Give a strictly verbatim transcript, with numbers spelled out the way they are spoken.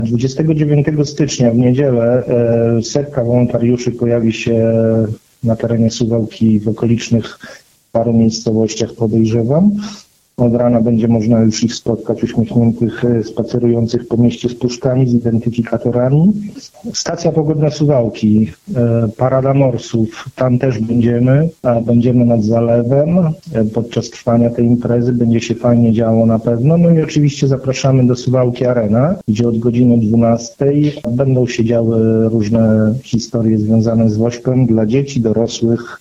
dwudziestego dziewiątego stycznia w niedzielę setka wolontariuszy pojawi się na terenie Suwałki w okolicznych paru miejscowościach, podejrzewam. Od rana będzie można już ich spotkać uśmiechniętych, spacerujących po mieście z puszkami, z identyfikatorami. Stacja pogodna Suwałki, parada morsów, tam też będziemy, a będziemy nad zalewem. Podczas trwania tej imprezy będzie się fajnie działo na pewno. No i oczywiście zapraszamy do Suwałki Arena, gdzie od godziny dwunastej będą się działy różne historie związane z Wośpem dla dzieci, dorosłych,